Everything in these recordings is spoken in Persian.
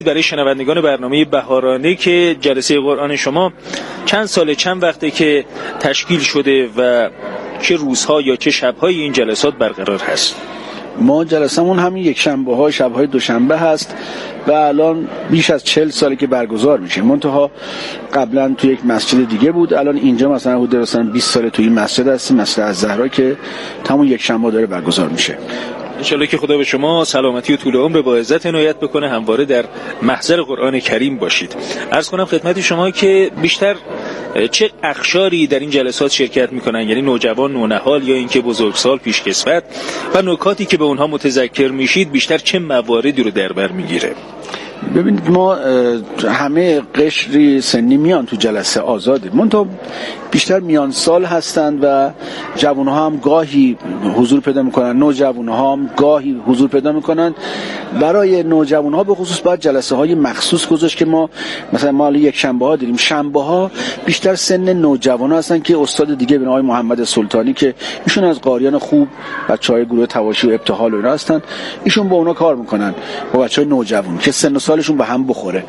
برای شنوندگان برنامه بهارانه که جلسه قرآن شما چند ساله، چند وقته که تشکیل شده و چه روزها یا چه شب‌های این جلسات برقرار هست؟ ما جلسمون همین یک شنبه ها، شب‌های دوشنبه هست و الان بیش از 40 ساله که برگزار میشه. منتها قبلا تو یک مسجد دیگه بود، الان اینجا مثلا حدود 20 ساله تو این مسجد هستیم، مسجد الزهرا، که تمام یک شنبه داره برگزار میشه. انشالله که خدا به شما سلامتی و طول عمر با عزت عنایت بکنه، همواره در محضر قرآن کریم باشید. عرض کنم خدمت شما که بیشتر چه اقشاری در این جلسات شرکت میکنن، یعنی نوجوان، نونهال یا اینکه بزرگسال، پیشکسوت، و نکاتی که به اونها متذکر میشید بیشتر چه مواردی رو در بر میگیره؟ ببینید، ما همه قشری سنی میان تو جلسه، آزاده. منتها بیشتر میان سال هستند و جوانها هم گاهی حضور پیدا میکنن، نوجوانها هم گاهی حضور پیدا میکنن. برای نوجوانها به خصوص باید جلسه های مخصوص گذاشت که ما مثلا ما یک شنبه ها داریم. شنبه ها بیشتر سن نوجوانها هستن که استاد دیگه به نام محمد سلطانی که ایشون از قاریان خوب، بچهای گروه تواشی و ابتهال و اینا هستن، ایشون با اونا کار میکنن، با بچهای نوجوان که سن و سالشون به هم بخوره.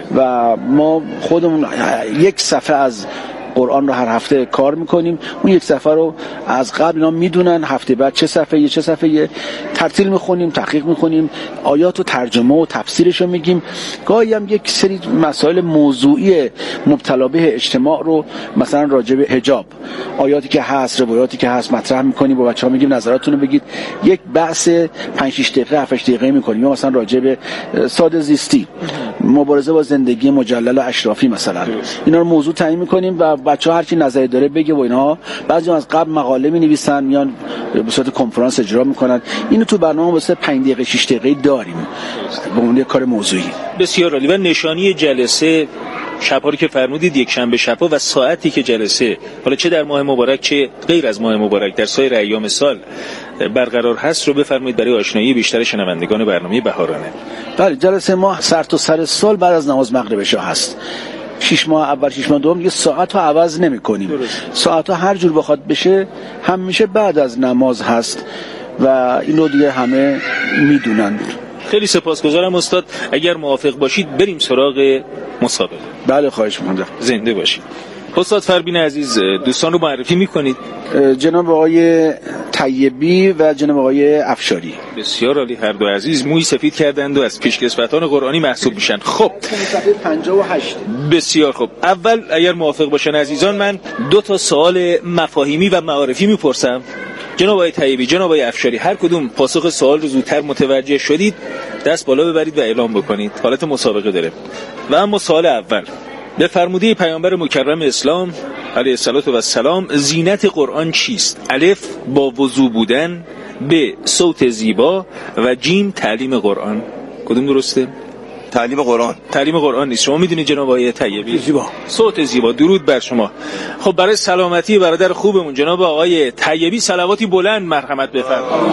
و ما خودمون یک صفحه از قرآن رو هر هفته کار میکنیم. اون یک صفحه رو از قبل اینا میدونن، هفته بعد چه صفحه ترتیل میخونیم، تحقیق میکنیم، آیات و ترجمه و تفسیرش رو میگیم. گاهی هم یک سری مسائل موضوعی مبتلا به اجتماع رو، مثلا راجع به حجاب، آیاتی که هست، روایاتی که هست مطرح میکنیم، با بچه‌ها میگیم نظراتتون رو بگید. یک بحث 5-6 دقیقه 7-8 دقیقه میکنیم. یا مثلا راجع به ساده زیستی، مبارزه با زندگی مجلل و اشرافی مثلا، اینا رو موضوع تعیین میکنیم و بچه‌ها هر کی نظری داره بگه و اینها. بعضی از قبل مقاله می‌نویسن، میان به صورت کنفرانس اجرا میکنن. اینو تو برنامه واسه 5 دقیقه 6 دقیقه داریم به عنوان کار موضوعی. بسیار عالی. و نشانی جلسه شب‌ها که فرمودید، یک شنبه شب‌ها و ساعتی که جلسه، حالا چه در ماه مبارک چه غیر از ماه مبارک، در سایر ایام سال برقرار هست رو بفرمایید برای آشنایی بیشتر شنوندگان برنامه بهارانه. بله، جلسه ما سر تا سر سال بعد از نماز مغرب عشا هست. 6 ماه اول 6 ماه دوم دیگه ساعت ها عوض نمی کنیم. ساعت ها هر جور بخواد بشه همیشه بعد از نماز هست و اینو دیگه همه میدونن. خیلی سپاسگزارم استاد. اگر موافق باشید بریم سراغ مسابقه. بله، خواهش می‌کنم. زنده باشید. استاد فربین عزیز، دوستان رو معرفی میکنید؟ جناب آقای طیبی و جناب آقای افشاری. بسیار عالی. هر دو عزیز موی سفید کردند و از پیشکسوتان قرآنی محسوب میشن. خب، صفحه 58. بسیار خوب. اول اگر موافق باشن عزیزان، من 2 سوال مفاهیمی و معارفی میپرسم. جناب آقای طیبی، جناب آقای افشاری، هر کدوم پاسخ سوال رو زودتر متوجه شدید دست بالا ببرید و اعلام بکنید. حالت مسابقه داره. و اما سوال اول، به فرموده پیامبر مکرم اسلام علیه السلام زینت قرآن چیست؟ الف، با وضو بودن، ب، صوت زیبا، و جیم، تعلیم قرآن. کدوم درسته؟ تعلیم قرآن. تعلیم قرآن نیست. شما میدونید جناب آقای طیبی؟ زیبا. صوت زیبا. درود بر شما. خب، برای سلامتی برادر خوبمون جناب آقای طیبی صلواتی بلند مرحمت بفرمایید.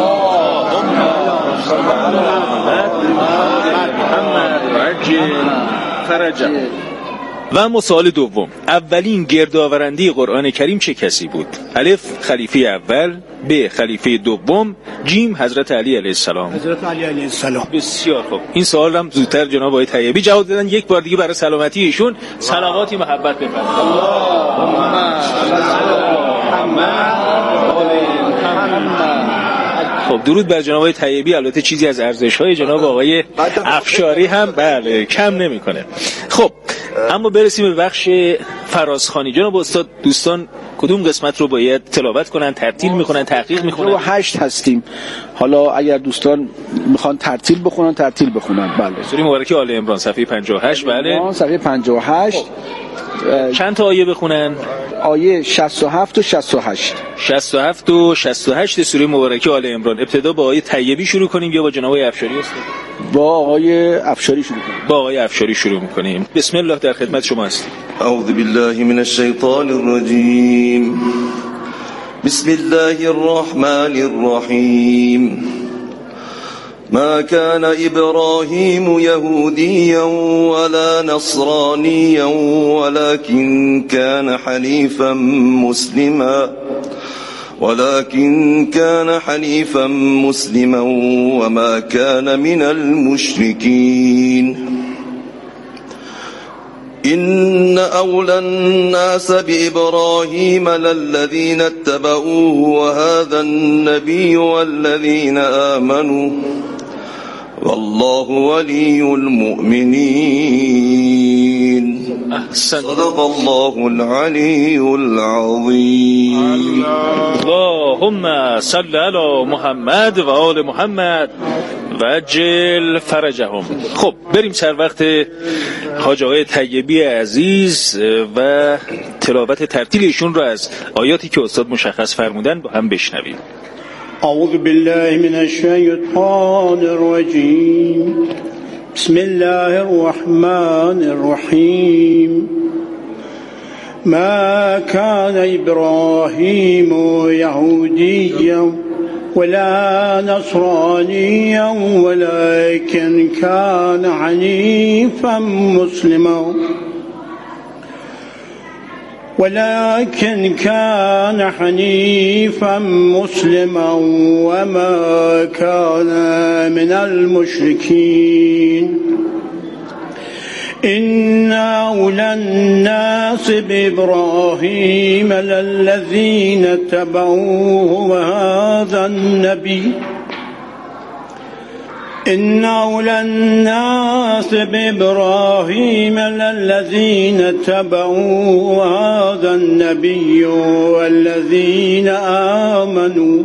و اما سوال دوم، اولین گردآورنده قرآن کریم چه کسی بود؟ الف، خلیفه اول، ب، خلیفه دوم، جیم، حضرت علی علیه السلام. حضرت علی علیه السلام. بسیار خوب. این سوال هم زودتر جناب آقای طیبی جواب دادن. یک بار دیگه برای سلامتی ایشون صلواتی محبت بفرمایید. خب، درود بر جناب آقای طیبی. البته چیزی از ارزش‌های جناب آقای افشاری هم بله کم نمی‌کنه. خب، اما برسیم به بخش فرازخوانی. جناب استاد، دوستان کدوم قسمت رو باید تلاوت کنن، ترتیل میکنن، تحقیق میکنن؟ 8 هستیم. حالا اگر دوستان میخوان ترتیل بخونن بله. سوره مبارکه آل عمران صفحه 58. بله، صفحه 58. چند تا آیه بخونن؟ آیه 67 و 68. 67 و 68 سوره مبارکه آل عمران. ابتدا با آیه طیبی شروع کنیم یا با جناب آقای افشاری استاد؟ با آقای افشاری شروع کنیم. با آقای افشاری شروع میکنیم. بسم الله، در خدمت شما هستیم. اعوذ بالله من الشیطان الرجیم. بسم الله الرحمن الرحیم. ما كان إبراهيم يهوديا ولا نصرانيا ولكن كان حنيفا مسلما وما كان من المشركين. إن أولى الناس بإبراهيم للذين اتبعوه وهذا النبي والذين آمنوا والله ولي المؤمنين. صدق الله العلي العظيم. اللهم صل على محمد و آل محمد و عجل فرجهم. خب بریم سر وقت حاج آقای طیبی عزیز و تلاوت ترتیل ایشون رو از آیاتی که استاد مشخص فرمودن با هم بشنویم. اعوذ بالله من الشیطان الرجیم. بسم الله الرحمن الرحیم. ما كان إبراهيم يهوديا ولا نصرانيا ولكن كان حنيفا مسلما وما كان من المشركين. إن أولى الناس بإبراهيم للذين اتبعوه وهذا النبي إن أولى الناس بإبراهيم للذين اتبعوه وهذا النبي والذين آمنوا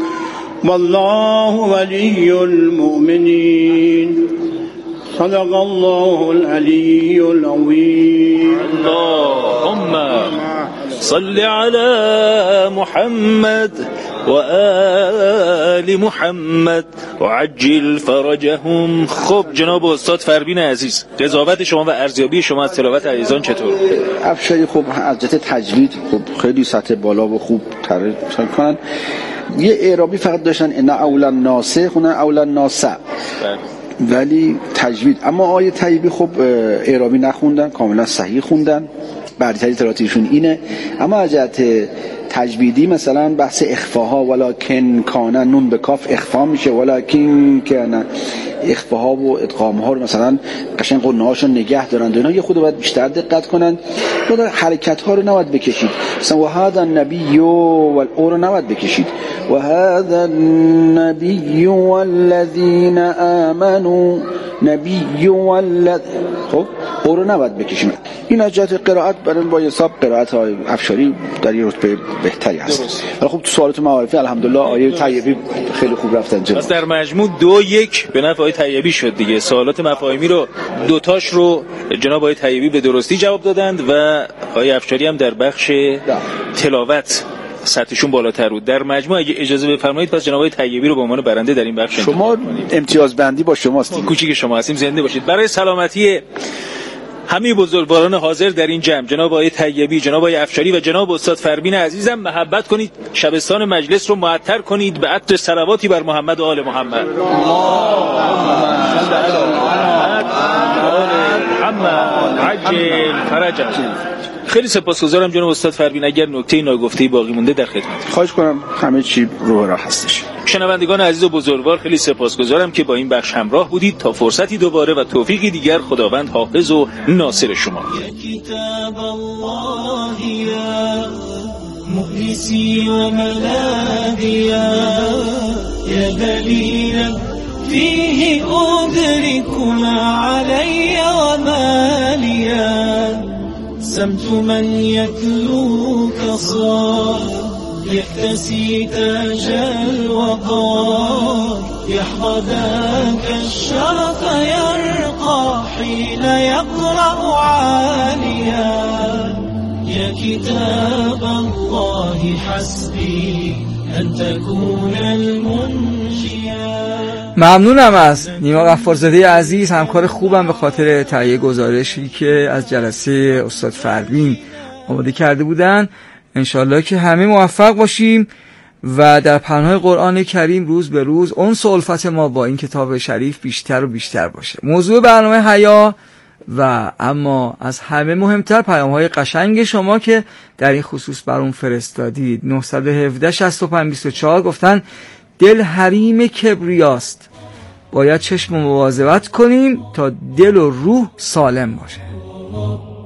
والله ولي المؤمنين. صدق الله العلي العظيم. اللهم صل على محمد و آل محمد و عجل فرجهم. خب جناب استاد فربین عزیز، قضاوت شما و ارزیابی شما از تلاوت عزیزان چطور؟ افشاری خب از جهت تجوید خب خیلی سطح بالا و خوب تره کنن. یه اعرابی فقط داشتن ان اولا ناسه خونه اولا ناسه، ولی تجوید. اما آیه طیبی خب اعرابی نخوندن، کاملا صحیح خوندن، برتری تلاتیشون اینه. اما از جهت تجویدی مثلا بحث اخفاها ولکن کانه نون به کاف اخفا میشه، ولکن کانه اخفاها و ادغامها رو مثلا قشنگ قناهاشو نگه دارن. اینا یه خود باید بیشتر دقت کنن. خود حرکت ها رو نباید بکشید. مثلا و هذا النبی و او رو نباید بکشید. و هذا النبی والذین آمنوا نبی والذ خب او رو نباید بکشیم. این از جهت قرائت برای با حساب قرائت های افشاری در یه رتبه بهتری هست. ولی خب تو سوالات معارفه الحمدلله آیه طیبی خیلی خوب رفتن جلو. پس در مجموع 2-1 به نفع آیه طیبی شد دیگه. سوالات مفاهیمی رو دوتاش رو جناب آیه طیبی به درستی جواب دادند و آیه افشاری هم در بخش تلاوت سطحشون بالاتر بود. در مجموع اگه اجازه بفرمایید پس جناب آقای طیبی رو به عنوان برنده در این بخش شما امتیاز بندی با شماست. کوچیک شما هستیم، زنده باشید. برای سلامتی همه بزرگواران حاضر در این جمع، جناب آقای طیبی، جناب آقای افشاری و جناب استاد فربین عزیزم، محبت کنید شبستان مجلس رو معطر کنید به عطر صلواتی بر محمد و آل محمد. عجل فرجهم. خیلی سپاسگزارم جناب استاد فربین. اگر نکته ناگفته باقی مونده در خدمت. خواهش کنم، همه چی رو راه هستش. شنوندگان عزیز و بزرگوار، خیلی سپاسگزارم که با این بخش همراه بودید. تا فرصتی دوباره و توفیقی دیگر، خداوند حافظ و ناصر شما. کتاب الله یا مؤنسی و ملاذیا یا دلیلا فیه ادرک ما علی و مالیا سمت من يتلوك صار يكتسي تاج الوقار يحظى الشرف يرقى حين يقرأ عاليا يا كتاب الله حسبي أن تكون المنجيا. ممنونم از نیما غفارزاده عزیز، همکار خوبم، به خاطر تهیه گزارشی که از جلسه استاد فربین آماده کرده بودن. انشالله که همه موفق باشیم و در پناه قرآن کریم روز به روز انس و الفت ما با این کتاب شریف بیشتر و بیشتر باشه. موضوع برنامه حیا و اما از همه مهمتر پیام‌های قشنگ شما که در این خصوص برام فرستادید. 917 65 24 گفتن دل حریم کبریاست، باید چشم مواظبت کنیم تا دل و روح سالم باشه.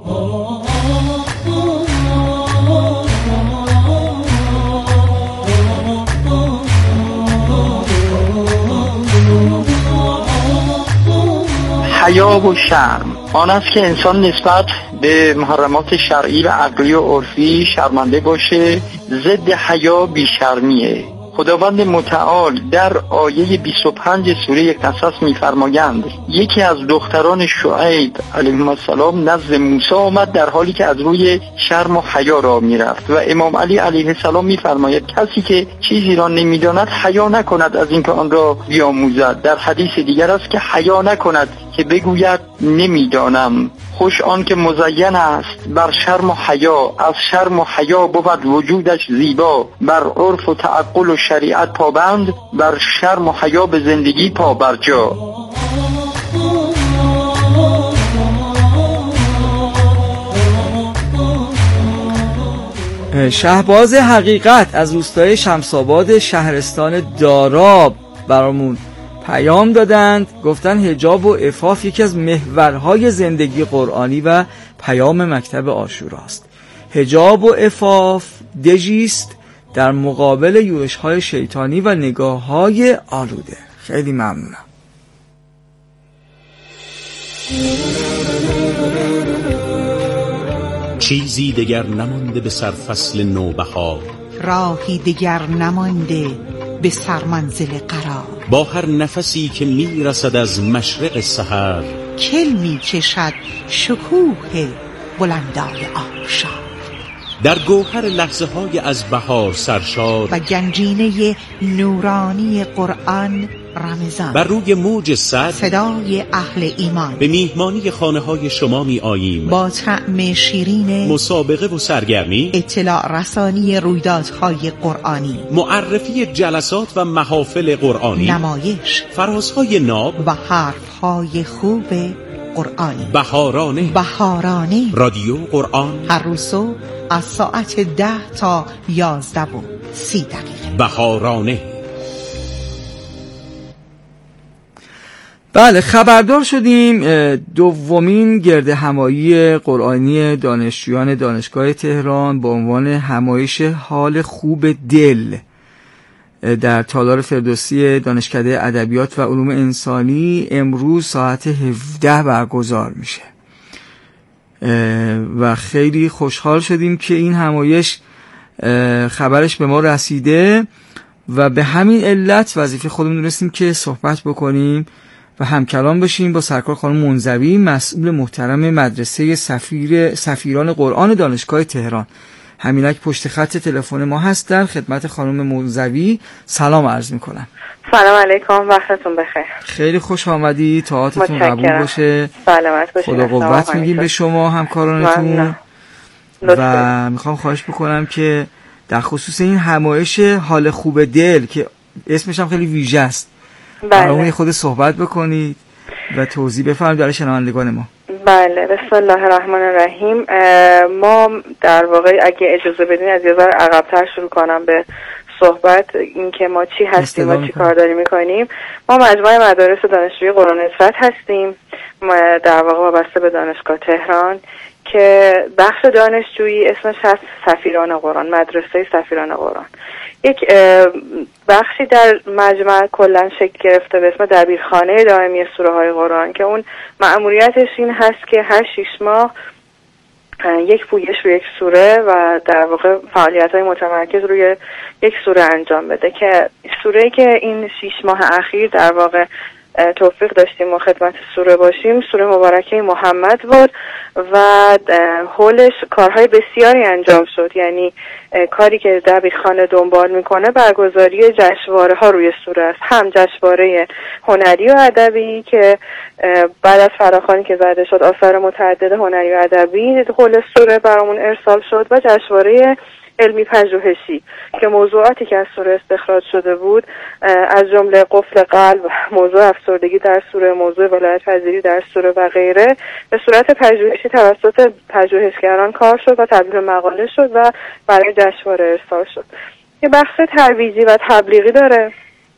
حیا و شرم آن است که انسان نسبت به محرمات شرعی و عقلی و عرفی شرمنده باشه. ضد حیا بیشرمیه. خداوند متعال در آیه 25 سوره قصص می‌فرمایند یکی از دختران شعیب علیه السلام نزد موسی آمد در حالی که از روی شرم و حیا راه می‌رفت و امام علی علیه السلام می‌فرماید کسی که چیزی را نمی‌داند حیا نکند از اینکه آن را بیاموزد. در حدیث دیگر است که حیا نکند که بگوید نمی‌دانم. خوش آن که مزین است بر شرم و حیا، از شرم و حیا بود وجودش زیبا. بر عرف و تعقل و شریعت پابند، بر شرم و حیا به زندگی پا بر جا. شهباز حقیقت از روستای شمس‌آباد شهرستان داراب برامون پیام دادند، گفتن حجاب و عفاف یکی از محورهای زندگی قرآنی و پیام مکتب عاشوراست. حجاب و عفاف دژیست در مقابل یورش‌های شیطانی و نگاه‌های آلوده. خیلی ممنونم. چیزی دگر نمانده به سرفصل نوبهار، راهی دگر نمانده به سرمنزل قرار. با هر نفسی که میرسد از مشرق سحر، کل میچشد شکوه بلندای آبشار. در گوهر لحظه های از بهار سرشار و گنجینه نورانی قرآن رمضان. بر روی موج صد صدای اهل ایمان به میهمانی خانه های شما می آییم، با طعم شیرین مسابقه و سرگرمی، اطلاع رسانی رویدادهای قرآنی، معرفی جلسات و محافل قرآنی، نمایش، فرازهای ناب و حرفهای خوب قرآنی. بهارانه رادیو قرآن هر روز صبح از ساعت 10 تا 11:30. بهارانه. بله، خبردار شدیم دومین گرد همایی قرآنی دانشجویان دانشگاه تهران با عنوان همایش حال خوب دل در تالار فردوسی دانشکده ادبیات و علوم انسانی امروز ساعت 17 برگزار میشه و خیلی خوشحال شدیم که این همایش خبرش به ما رسیده و به همین علت وظیفه خودمون دونستیم که صحبت بکنیم و همکلام بشیم با سرکار خانم منزوی، مسئول محترم مدرسه سفیران قرآن دانشگاه تهران. همینک پشت خط تلفن ما هستن. خدمت خانم منزوی سلام عرض میکنم. سلام علیکم، وقتتون بخیر. خیلی خوش آمدید، طاعتتون قبول باشه. سلامت باشید. خدا قوت میگیم به شما همکارانتون و میخوام خواهش بکنم که در خصوص این همایش حال خوب دل که اسمش هم خیلی ویژه است، برامون یه خود صحبت بکنید و توضیح بفرمایید برای شنوندگان ما. بله، بسم الله الرحمن الرحیم. ما در واقع اگه اجازه بدین از یه ذره عقب‌تر شروع کنم به صحبت، این که ما چی هستیم و چی کار داریم میکنیم. ما مجموعه مدارس دانشجویی قرآن نصرت هستیم، در واقع وابسته به دانشگاه تهران که بخش دانشجویی اسمش هست سفیران قرآن، مدرسه سفیران قرآن. یک بخشی در مجمع کلن شکل گرفته به اسم دبیرخانه دائمی سوره های قرآن که اون مأموریتش این هست که هر 6 ماه یک پویش روی یک سوره و در واقع فعالیت‌های متمرکز روی یک سوره انجام بده که سوره‌ای که این 6 ماه اخیر در واقع توفیق داشتیم و خدمت سوره باشیم، سوره مبارکه محمد بود و حولش کارهای بسیاری انجام شد. یعنی کاری که دبیرخانه دنبال میکنه برگزاری جشنواره ها روی سوره است، هم جشنواره هنری و ادبی که بعد از فراخوانی که زده شد آثار متعدد هنری و ادبی حول سوره برامون ارسال شد و جشنواره علمی پژوهشی که موضوعاتی که از سوره استخراج شده بود از جمله قفل قلب، موضوع افسردگی در سوره، موضوع ولایت پذیری در سوره و غیره به صورت پژوهشی توسط پژوهشگران کار شد و تبدیل مقاله شد و برای جشنواره ارسال شد. یه بخش ترویجی و تبلیغی داره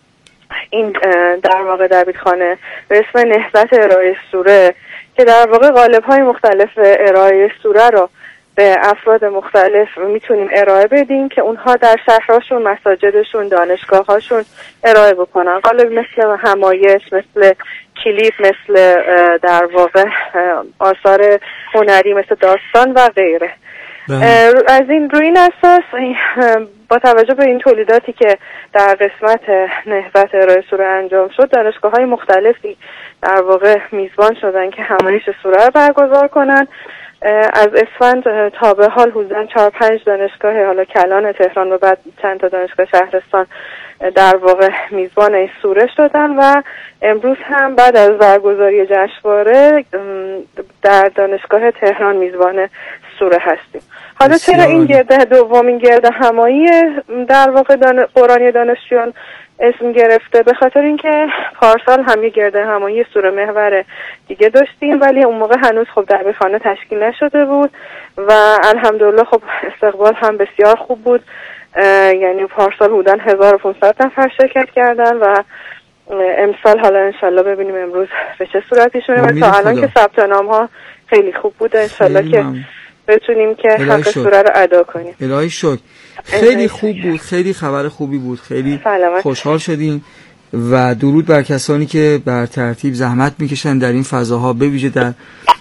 این در واقع دبیرخانه به اسم نهضت ارائه سوره که در واقع قالب‌های مختلف ارائه سوره رو به افراد مختلف میتونیم ارائه بدیم که اونها در شهرهاشون، مساجدشون، دانشگاهاشون ارائه بکنن. قالب مثل همایش، مثل کلیپ، مثل در واقع آثار هنری مثل داستان و غیره. از روی این اساس با توجه به این تولیداتی که در قسمت نهضت ارائه سوره انجام شد، دانشگاه‌های مختلفی در واقع میزبان شدن که همایش سوره رو برگزار کنن. از اسفند تا به حال حدوداً 4-5 دانشگاه حالا کلان تهران و بعد چند تا دانشگاه شهرستان در واقع میزبان این سوره شدن و امروز هم بعد از برگزاری جشنواره در دانشگاه تهران میزبان سوره هستیم. حالا چرا این دومین گرد همایی در واقع قرآنی دانشجویان اسم گرفته؟ به خاطر اینکه پارسال هم یه گرد همایی سوره محور دیگه داشتیم ولی اون موقع هنوز خب دبیرخانه تشکیل نشده بود و الحمدلله خب استقبال هم بسیار خوب بود. یعنی پارسال حدوداً 1500 نفر شرکت کردن و امسال حالا انشالله ببینیم امروز به چه صورتی شده و تا الان که ثبت نام ها خیلی خوب بود، انشالله که بتونیم که حق سوره رو ادا کنیم. الهی شکر. خیلی خوب بود، خیلی خبر خوبی بود، خیلی خوشحال شدیم و درود بر کسانی که بر ترتیب زحمت میکشن در این فضاها، به ویژه در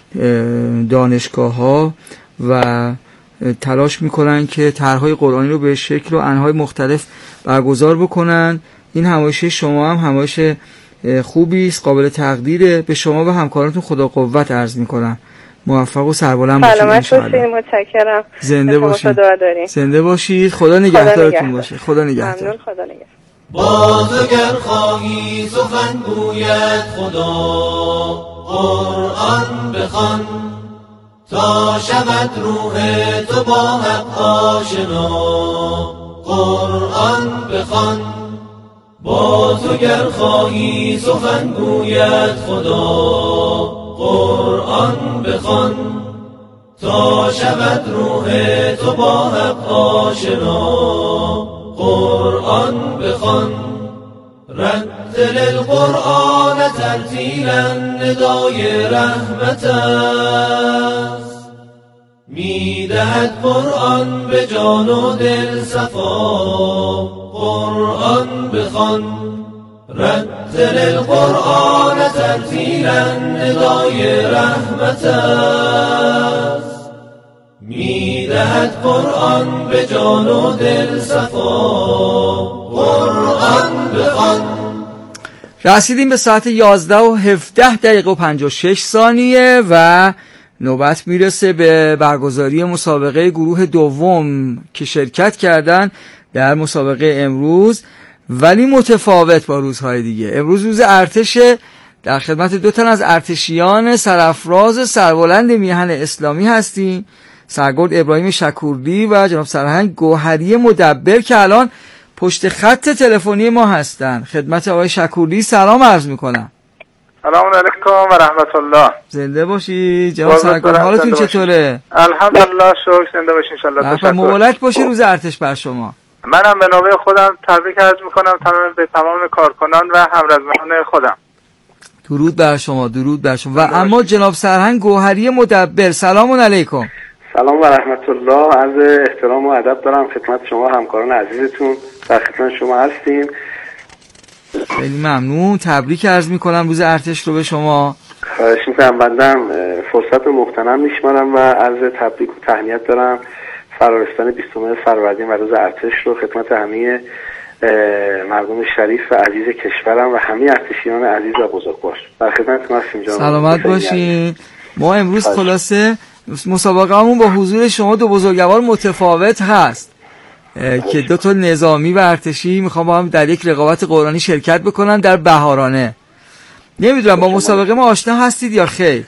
دانشگاه‌ها و تلاش میکنن که طرح‌های قرآنی رو به شکل و انواع مختلف برگزار بکنن. این همایش شما هم همایش خوبی است، قابل تقدیره. به شما و همکارانتون خدا قوت عرض میکنم. موفق و سربلند باشید انشاءالله. متشکرم. زنده باشید. زنده باشید. خدا نگهدارتون باشه. خدا نگهدار. ممنون. خدا نگهدار. باز اگر خواهی سخن گوید خدا، قرآن بخوان تا شود روح تو با حق آشنا. قرآن بخوان باز اگر خواهی سخن گوید خدا، قرآن بخوان تا شود روح تو با حق آشنا. قرآن بخوان رتل القرآن ترتیلا ندای رحمت است. میدهد قرآن به جان و دل صفا. قرآن بخوان رتل القرآن ترتیلا ندای رحمت است. میدهد قرآن به جان و دل صفا. قرآن بخوان. رسیدیم به ساعت 11:17:56 و نوبت میرسه به برگزاری مسابقه گروه دوم که شرکت کردن در مسابقه امروز، ولی متفاوت با روزهای دیگه. امروز روز ارتش، در خدمت 2 تن از ارتشیان سرافراز سربلند میهن اسلامی هستیم، سرگرد ابراهیم شکوردی و جناب سرهنگ گوهری مدبر که الان پشت خط تلفنی ما هستن. خدمت آقای شکوردی سلام عرض میکنم. سلام علیکم و رحمت الله. زنده باشید جناب سرگرد، حالتون چطوره؟ الحمدلله، شکر. زنده باشید ان شاء الله. تشکر. مبارک باشه روز ارتش بر شما. منم به نوبه خودم تبریک عرض میکنم به تمام کارکنان و همرزمندان خودم. درود بر شما، درود بر شما. و اما جناب سرهنگ گوهری مدبر سلام علیکم. سلام و رحمت الله. عرض احترام و ادب دارم خدمت شما همکاران عزیزتون، در خدمت شما هستیم. خیلی ممنون، تبریک عرض میکنم روز ارتش رو به شما. خواهش میکنم. بندم فرصت مغتنم میشمارم و عرض تبریک و تهنیت دارم فرارستان 20 فروردین و روز ارتش رو خدمت همه مردم شریف و عزیز کشورم و همه ارتشیان عزیز و بزرگوار. در خدمتتون هستیم جناب. سلامت باشین. ما امروز خلاصه مسابقه‌مون با حضور شما 2 بزرگوار متفاوت هست که 2 تا نظامی و ارتشی میخوام با هم در یک رقابت قرآنی شرکت بکنن در بهارانه. نمیدونم با مسابقه ما آشنا هستید یا خیر؟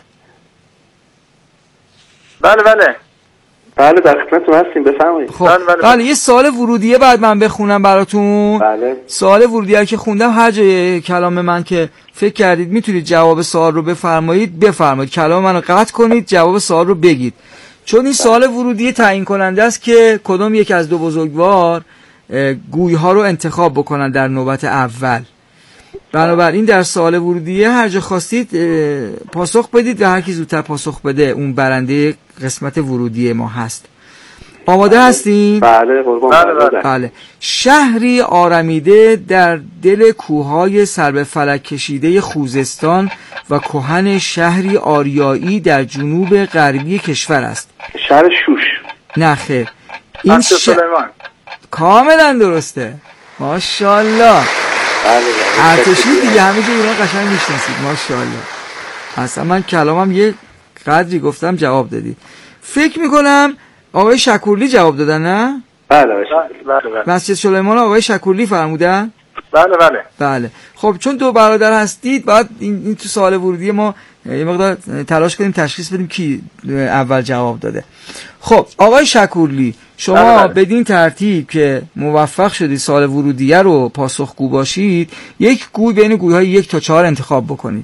بله بله در خدمتتون هستیم، بفرمایید. خب بله یه سوال ورودیه بعد من بخونم براتون. بله. سوال ورودیه که خوندم هر جای کلام من که فکر کردید میتونید جواب سوال رو بفرمایید. کلام منو قطع کنید، جواب سوال رو بگید. چون این سوال ورودیه تعیین کننده است که کدوم یک از 2 بزرگوار گویها رو انتخاب بکنن در نوبت اول. بنابراین در سوال ورودیه هر جا خواستید پاسخ بدید و هر کی زودتر پاسخ بده اون برنده قسمت ورودی ما هست. آماده هستین؟ بله قربان. بله. شهری آرمیده در دل کوههای سر به فلک کشیده خوزستان و کهن شهری آریایی در جنوب غربی کشور است. شهر شوش. نه خیر. این کاملا درسته. ماشاءالله. ارتشی دیگه همه جا ایران قشنگ میشناسید. ماشاءالله. اصلا من کلامم یه قدری گفتم جواب دادید. فکر میکنم آقای شکورلی جواب دادن نه؟ بله. مسجد سلیمان آقای شکورلی فرمودن؟ بله. خب چون دو برادر هستید باید این تو سوال ورودی ما یه مقدار تلاش کنیم تشخیص بدیم کی اول جواب داده. خب آقای شکورلی شما بدین ترتیب که موفق شدید سوال ورودیه رو پاسخگو باشید یک گوی بین گوی‌های 1 تا 4 انتخاب بکنید.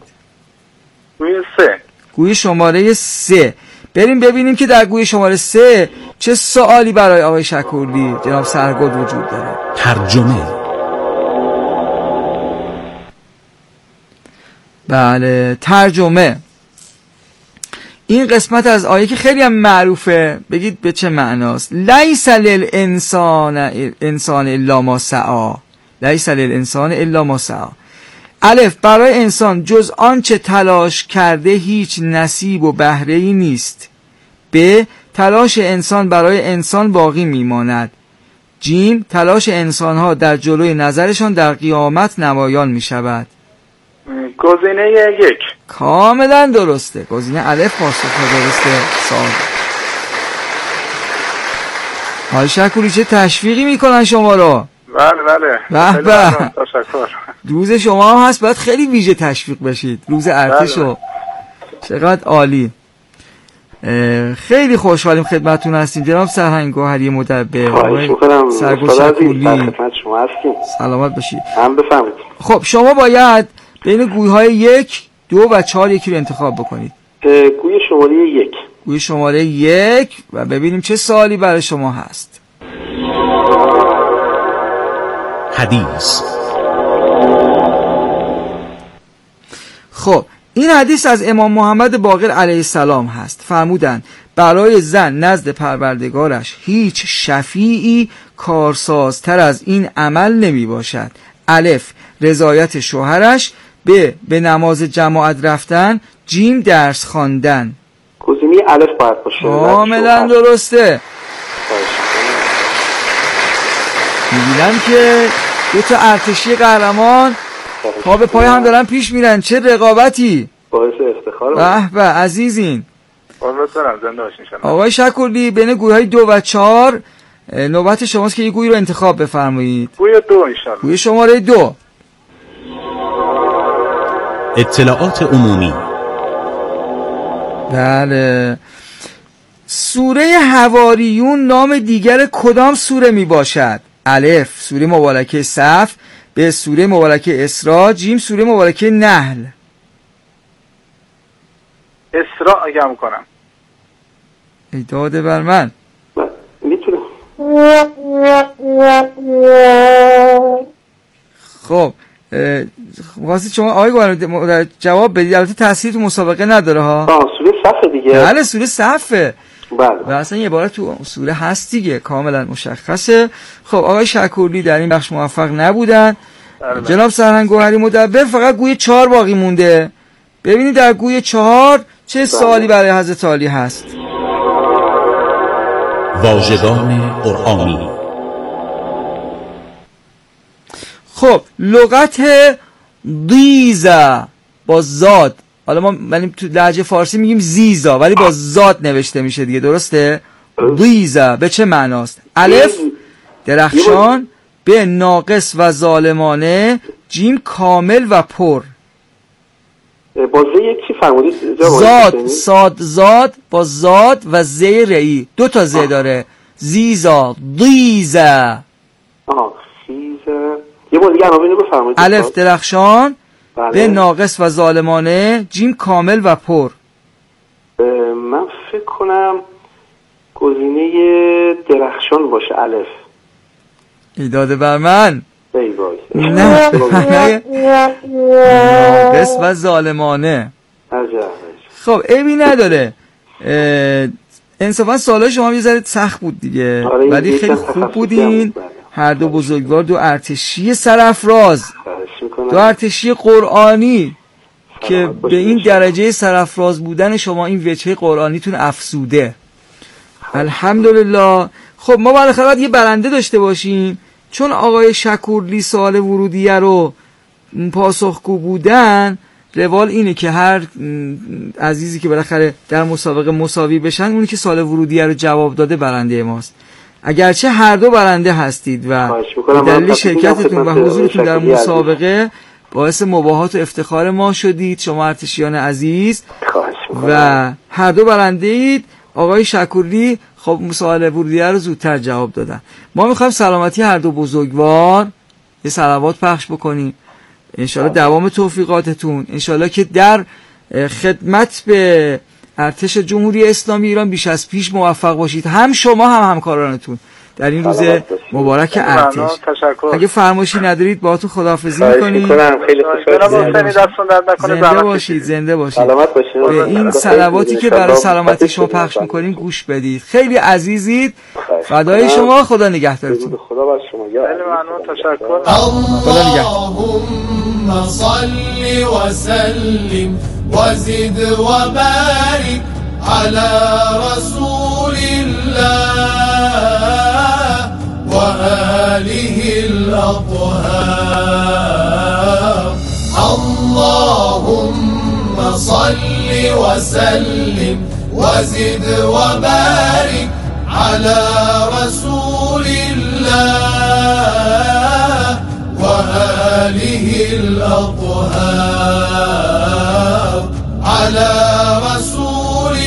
گوی شماره 3. بریم ببینیم که در گوی شماره 3 چه سوالی برای آقای شکورلی جناب سرگرد وجود داره. ترجمه. بله ترجمه. این قسمت از آیه که خیلی هم معروفه، بگید به چه معناست؟ لیس للانسان الا ما سعی. لیس للانسان الا ما سعی. الف برای انسان جز آنچه تلاش کرده هیچ نصیب و بهره‌ای نیست. ب تلاش انسان برای انسان باقی میماند. جیم تلاش انسانها در جلوی نظرشان در قیامت نمایان می شود. گزینه 1 کاملا درسته. گزینه الف پاسخ درسته. سال های شکوری چه تشویقی میکنن شما رو. بله تشکر. روز شما هم هست باید خیلی ویژه تشویق بشید. روز ارتشو چقدر عالی. خیلی خوشحالیم خدمتتون هستیم جناب سرهنگ گوهری مدبر. سرگرد شکوری سلامت باشید. هم بفهمید. خب شما باید بین گوی‌های 1 2 و 4 یکی رو انتخاب بکنید. گوی شماره 1. گوی شماره 1 و ببینیم چه سوالی برای شما هست. حدیث. خب این حدیث از امام محمد باقر علیه السلام هست. فرمودند برای زن نزد پروردگارش هیچ شفیعی کارسازتر از این عمل نمی باشد. الف رضایت شوهرش. ب به نماز جماعت رفتن. جیم درس خواندن. گزینه الف باید باشه. کاملا درسته. می‌بینم که دو تا ارتشی قهرمان پا به پای هم دارن پیش میرن. چه رقابتی. باعث افتخار. به عزیزین. زنده باشین. آقای شکورلی بین گوی‌های 2 و 4 نوبت شماست که یه گویی رو انتخاب بفرمایید. گوی 2 انشالله. گوی شماره 2. اطلاعات عمومی. بله. سوره حواریون نام دیگر کدام سوره می باشد؟ الف سوره مبارکه صف. ب سوره مبارکه اسراء. جیم سوره مبارکه نحل. اسراء اگه میکنم. ای داده بر من. میتونم. خب واسه شما آقای گوهر جواب بدید. البته تاثیر تو مسابقه نداره ها. سوره صف دیگه. بله سوره صفه. بله. و اصلا یه بار تو سوره هست دیگه کاملا مشخصه. خب آقای شکورلی در این بخش موفق نبودن. جناب سرهنگ گوهری مدبر فقط گوی 4 باقی مونده. ببینید در گوی 4 چه سوالی برای حضرت عالی هست. واژگان قرآنی. خب لغت دیزا با زاد، حالا ما تو لهجه فارسی میگیم زیزا ولی با زاد نوشته میشه دیگه، درسته؟ دیزا به چه معناست؟ الف درخشان. ب ناقص و ظالمانه. جیم کامل و پر. با زی چی فرمودید؟ زاد زاد با زاد و زی رئی 2 تا ز داره. زیزا دیزا. خیزا. یه بار دیگه عناوین رو بفرمایید. الف درخشان. ب ناقص و ظالمانه. جیم کامل و پر. من فکر کنم گزینه درخشان باشه. الف. ایداده بر من. نه ناقص و ظالمانه. خب عیبی نداره، انصافا سوالای شما یه ذره سخت بود دیگه، ولی خیلی خوب بودین. هر دو بزرگوار، دو ارتشی سرافراز، دو ارتشی قرآنی که به این درجه سرافراز بودن شما این وجهه قرآنیتون افزوده. الحمدلله. خب ما بالاخره باید یه برنده داشته باشیم، چون آقای شکورلی سوال ورودیه رو پاسخگو بودن. روال اینه که هر عزیزی که بالاخره در مسابقه مساوی بشن، اونی که سوال ورودیه رو جواب داده برنده ماست. اگرچه هر دو برنده هستید و دلیل شرکتتون و حضورتون در مسابقه باعث مباهات و افتخار ما شدید شما ارتشیان عزیز، و هر دو برنده اید. آقای شکورلی خب سوال ورودیه رو زودتر جواب دادن. ما میخوایم سلامتی هر دو بزرگوار یه صلوات پخش بکنیم، انشالله دوام توفیقاتتون، انشالله که در خدمت به ارتش جمهوری اسلامی ایران بیش از پیش موفق باشید، هم شما هم همکارانتون در این روز مبارک ارتش. اگه فرمایشی ندارید باهاتون خداحافظی میکنیم. زنده باشید، زنده باشید. به این صلواتی که برای سلامتی شما پخش میکنیم گوش بدید. خیلی عزیزید، فدای شما، خدا نگهدارتون. خدا بر شما. خیلی ممنون، تشکر. خدا نگهدار. اللهم صل وسلم وزد وبارك على رسول الله وآله الأطهار. اللهم صل وسلم وزد وبارك على رسول الله وآله الأطهار. على رسول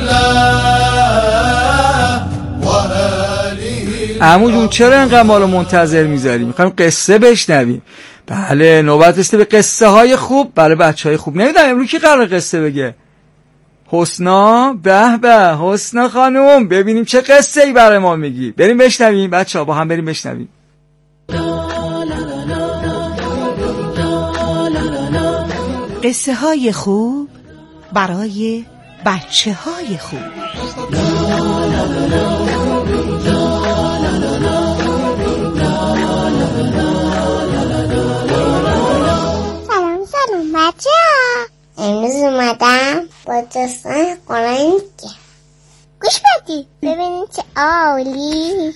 الله وآله. عمو جون چرا اینقدر ما رو منتظر میذاری؟ میخوایم قصه بشنویم. بله نوبت رسیده به قصه های خوب برای بچه های خوب. نمیدونم امروز کی قرار قصه بگه؟ حسنا؟ به به حسنا خانم، ببینیم چه قصه ای برای ما میگی. بریم بشنویم بچه ها، با هم بریم بشنویم. قصه های خوب برای بچه های خوب. سلام بچه ها، امروز اومدم با داستان قرآن گوش بدید ببینید چه عالی.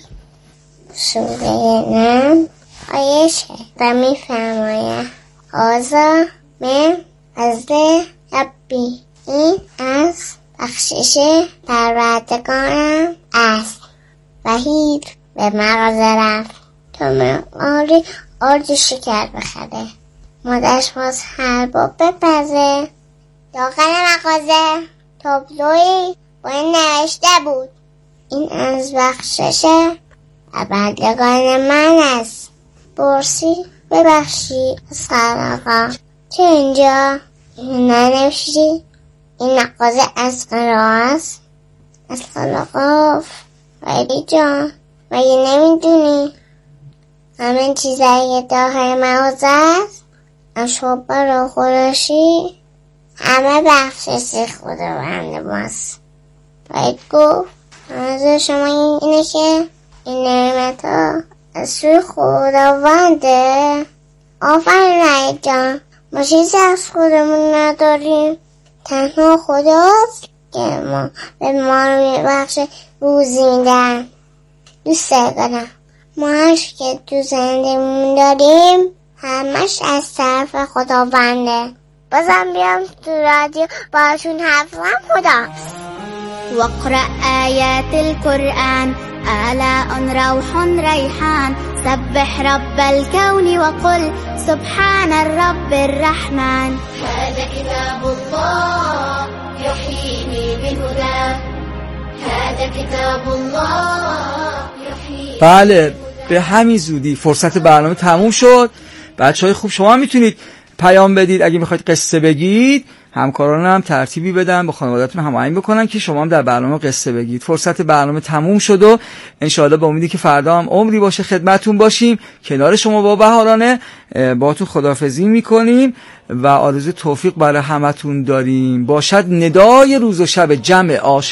سوره نم آیه 6 و میفرماید آزا من از ربی، این از بخشش پروردگارم است و هیچ به مغازه رفت تا مقاری آرد شکر بخره. مادرش باز هر باب بپزه. داخل مغازه تابلوی با این نوشته بود این از بخشش پروردگار من است. برسی ببخشی از خلاقا چه اینجا این ننوشتی؟ این مغازه از قراست از خلاقا. ولی جان مگه نمیدونی همه چیزایی داخل مغازه است اشوب را خورشی همه بخشش خداوند ماست. باید گفت منظور شما اینه که این نعمت ها از سوی خداونده. آفرین رای جان، ما چیزی از خودمون نداریم، تنها خداست که ما به ما رو میبخشه روزی میدن. دوست دارم ما هرچی که تو زندگیمون داریم همش از طرف خداونده. بازم بیام تو رادیو باشون حرفم خدا. واقرأ آيات القرآن آلاء روح ريحان سبح رب الكون وقل سبحان الرب الرحمن. هذا كتاب الله يحييني بهداه. هذا كتاب الله يحييني. بله به همین زودی فرصت برنامه تموم شد. بچهای خوب شما میتونید پیام بدید اگه میخواید قصه بگید. همکاران هم ترتیبی بدن، با خانواده‌تون هماهنگ بکنن که شما هم در برنامه قصه بگید. فرصت برنامه تموم شد و انشاءالله با امیدی که فردا هم عمری باشه خدمتتون باشیم کنار شما با بهارانه. باهاتون خداحافظی میکنیم و آرزوی توفیق برای همتون داریم. باشد ندای روز و شب جمع عاشق